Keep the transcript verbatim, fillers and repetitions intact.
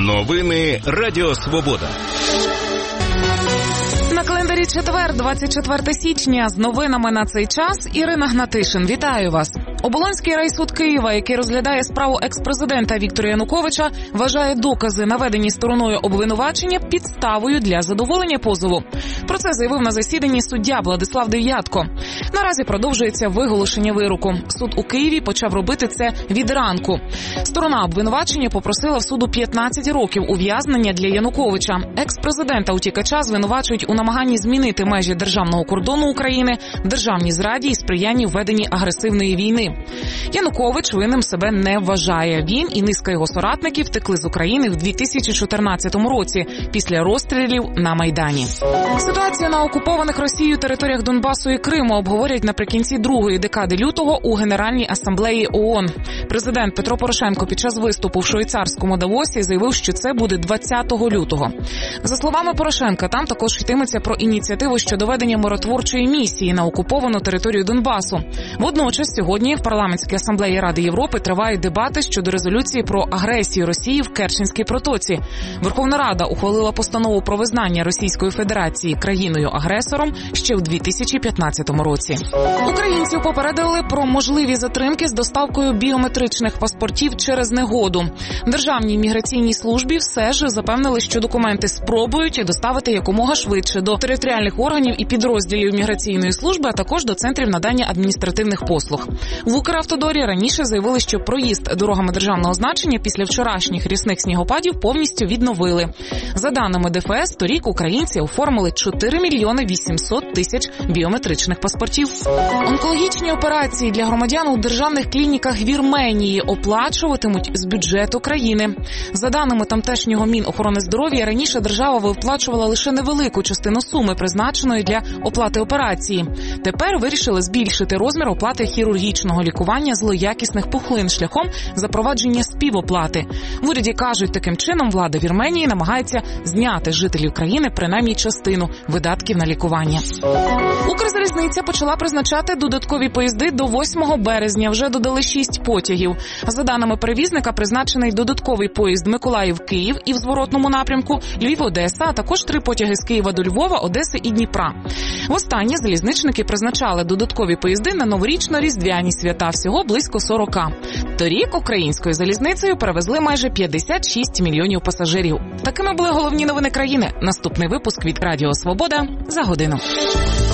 Новини Радіо Свобода. На календарі четвер, двадцять четверте січня. З новинами на цей час Ірина Гнатишин. Вітаю вас. Оболонський райсуд Києва, який розглядає справу екс-президента Віктора Януковича, вважає докази, наведені стороною обвинувачення, підставою для задоволення позову. Про це заявив на засіданні суддя Владислав Дев'ятко. Наразі продовжується виголошення вироку. Суд у Києві почав робити це від ранку. Сторона обвинувачення попросила в суду п'ятнадцять років ув'язнення для Януковича. Екс-президента утікача звинувачують у намаганні змінити межі державного кордону України, державній зраді і сприянні введенні агресивної війни. Янукович винним себе не вважає. Він і низка його соратників втекли з України в дві тисячі чотирнадцятому році після розстрілів на Майдані. Ситуацію на окупованих Росією територіях Донбасу і Криму обговорять наприкінці другої декади лютого у Генеральній асамблеї ООН. Президент Петро Порошенко під час виступу в швейцарському Давосі заявив, що це буде двадцятого лютого. За словами Порошенка, там також йтиметься про ініціативу щодо ведення миротворчої місії на окуповану територію Донбасу. Водночас сьогодні в парламентській асамблеї Ради Європи тривають дебати щодо резолюції про агресію Росії в Керченській протоці. Верховна Рада ухвалила постанову про визнання Російської Федерації країною-агресором ще в дві тисячі п'ятнадцятому році. Українців попередили про можливі затримки з доставкою біометричних паспортів через негоду. Державній міграційній службі все ж запевнили, що документи спробують доставити якомога швидше до територіальних органів і підрозділів міграційної служби, а також до центрів надання адміністративних послуг. В Укравтодорі раніше заявили, що проїзд дорогами державного значення після вчорашніх рясних снігопадів повністю відновили. За даними ДФС, торік українці оформили чотири мільйони вісімсот тисяч біометричних паспортів. Онкологічні операції для громадян у державних клініках Вірменії оплачуватимуть з бюджету країни. За даними тамтешнього Мінохорони здоров'я, раніше держава виплачувала лише невелику частину суми, призначеної для оплати операції. Тепер вирішили збільшити розмір оплати хірургічного лікування злоякісних пухлин шляхом запровадження співоплати. В уряді кажуть, таким чином влада Вірменії намагається зняти з жителів країни принаймні частину видатків на лікування. Укрзалізниця почала призначати додаткові поїзди до восьмого березня. Вже додали шість потягів. За даними перевізника, призначений додатковий поїзд Миколаїв-Київ і в зворотному напрямку, Львів-Одеса, а також три потяги з Києва до Львова, Одеси і Дніпра. Востаннє залізничники призначали додаткові поїзди на новорічно-різдвяні свята, всього близько сорока. Торік українською залізницею перевезли майже п'ятдесят шість мільйонів пасажирів. Такими були головні новини країни. Наступний випуск від Радіо Свобода за годину.